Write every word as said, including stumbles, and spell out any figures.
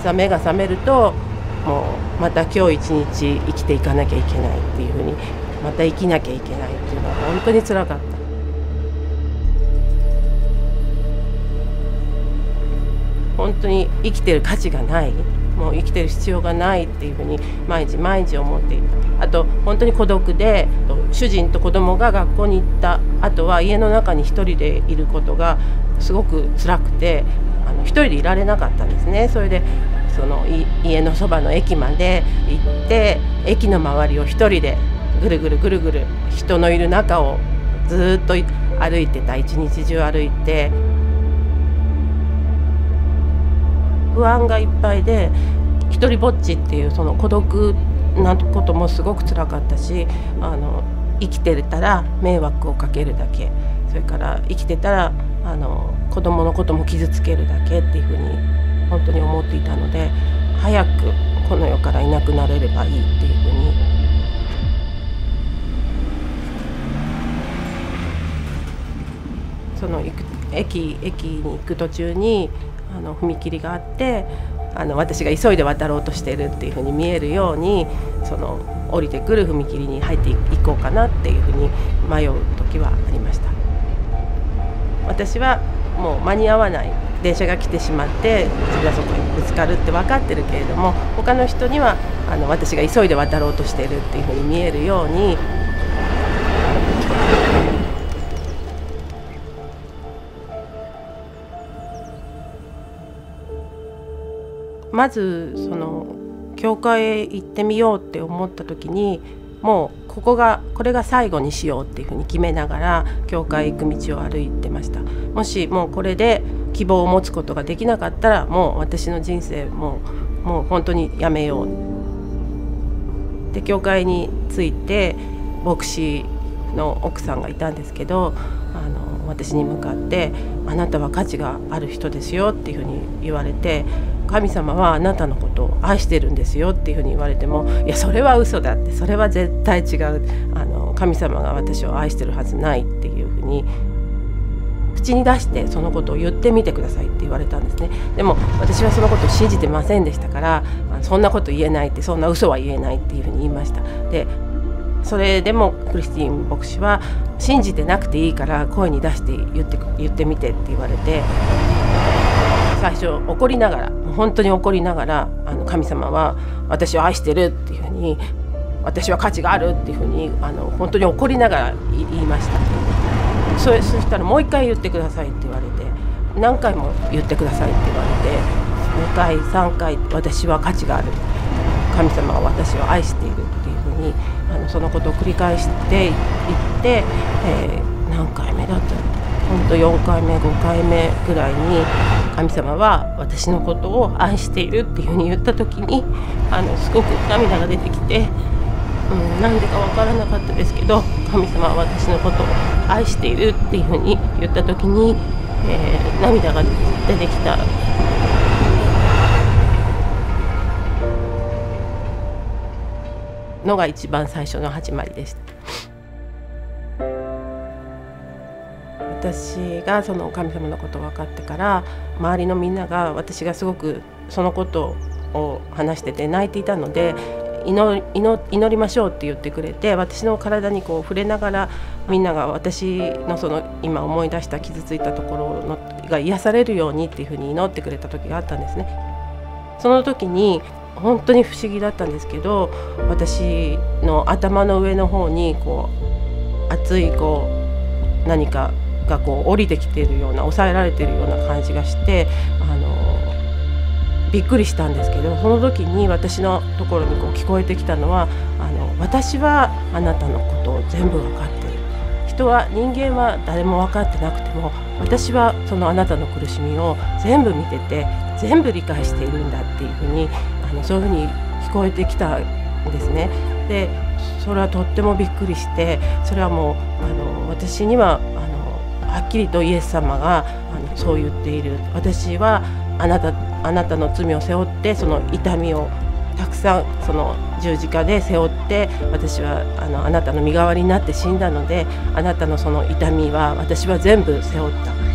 朝目が覚めるともうまた今日一日生きていかなきゃいけないっていうふうに、また生きなきゃいけないっていうのは本当につらかった。本当に生きてる価値がない、もう生きてる必要がないっていうふうに毎日毎日思っていた。あと本当に孤独で、主人と子供が学校に行った後は家の中に一人でいることがすごく辛くて、あの一人でいられなかったんですね。それでその家のそばの駅まで行って、駅の周りを一人でぐるぐるぐるぐる人のいる中をずっと歩いてた。一日中歩いて不安がいっぱいで、一人ぼっちっていうその孤独なこともすごくつらかったし、あの生きてたら迷惑をかけるだけ、それから生きてたらあの子供のことも傷つけるだけっていうふうに本当に思っていたので、早くこの世からいなくなれればいいっていうふうに。その行く駅駅に行く途中にあの踏切があって、あの私が急いで渡ろうとしてるっていうふうに見えるように、その降りてくる踏切に入っていこうかなっていうふうに迷う時はありました。私はもう間に合わない、電車が来てしまって次はそこにぶつかるって分かってるけれども、他の人にはあの私が急いで渡ろうとしてるっていうふうに見えるように。まずその教会へ行ってみようって思った時に、もうここがこれが最後にしようっていうふうに決めながら教会へ行く道を歩いてました。もしもうこれで希望を持つことができなかったら、もう私の人生もうもう本当にやめよう。で教会に着いて牧師の奥さんがいたんですけど、あの私に向かって「あなたは価値がある人ですよ」っていうふうに言われて、神様はあなたのことを愛してるんですよっていうふうに言われても、いやそれは嘘だって、それは絶対違う、あの神様が私を愛してるはずないっていうふうに口に出してそのことを言ってみてくださいって言われたんですね。でも私はそのことを信じてませんでしたから、そんなこと言えないって、そんな嘘は言えないっていうふうに言いました。でそれでもクリスティン牧師は信じてなくていいから声に出して言って言ってみてって言われて、最初怒りながら、本当に怒りながら、あの神様は私を愛してるっていうふうに、私は価値があるっていうふうにあの本当に怒りながら言いました。それそしたらもう一回言ってくださいって言われて、何回も言ってくださいって言われて、にかいさんかい私は価値がある、神様は私を愛しているっていうふうにあのそのことを繰り返していって、えー、何回目だったの、本当よんかいめごかいめぐらいに神様は私のことを愛しているっていうふうに言った時に、あのすごく涙が出てきて、うん、なんでか分からなかったですけど、神様は私のことを愛しているっていうふうに言った時に、えー、涙が出てきた。のが一番最初の始まりでした。私がその神様のことを分かってから、周りのみんなが私がすごくそのことを話してて泣いていたので、祈り、祈、祈りましょうって言ってくれて、私の体にこう触れながら、みんなが私のその今思い出した傷ついたところのが癒されるようにっていうふうに祈ってくれた時があったんですね。その時に本当に不思議だったんですけど、私の頭の上の方にこう熱いこう何かがこう降りてきているような、抑えられているような感じがして、あのびっくりしたんですけど、その時に私のところにこう聞こえてきたのは、あの私はあなたのことを全部分かっている、人は人間は誰も分かってなくても、私はそのあなたの苦しみを全部見てて全部理解しているんだっていうふうに、あのそういうふうに聞こえてきたんですね。でそれはとってもびっくりして、それはもうあの私にはあのはっきりとイエス様があのそう言っている、私はあなたあなたの罪を背負って、その痛みをたくさんその十字架で背負って、私はあのあなたの身代わりになって死んだので、あなたのその痛みは私は全部背負った。